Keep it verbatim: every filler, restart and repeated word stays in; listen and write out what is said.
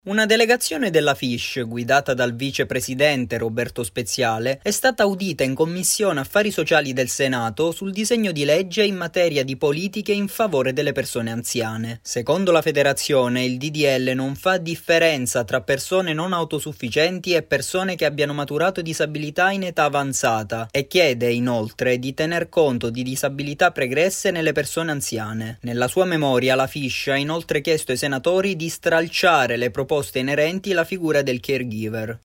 Una delegazione della Fish, guidata dal vicepresidente Roberto Speziale, è stata audita in Commissione Affari Sociali del Senato sul disegno di legge in materia di politiche in favore delle persone anziane. Secondo la federazione, il D D L non fa differenza tra persone non autosufficienti e persone che abbiano maturato disabilità in età avanzata e chiede, inoltre, di tener conto di disabilità pregresse nelle persone anziane. Nella sua memoria, la Fish ha inoltre chiesto ai senatori di stralciare le proposte inerenti alla figura del caregiver.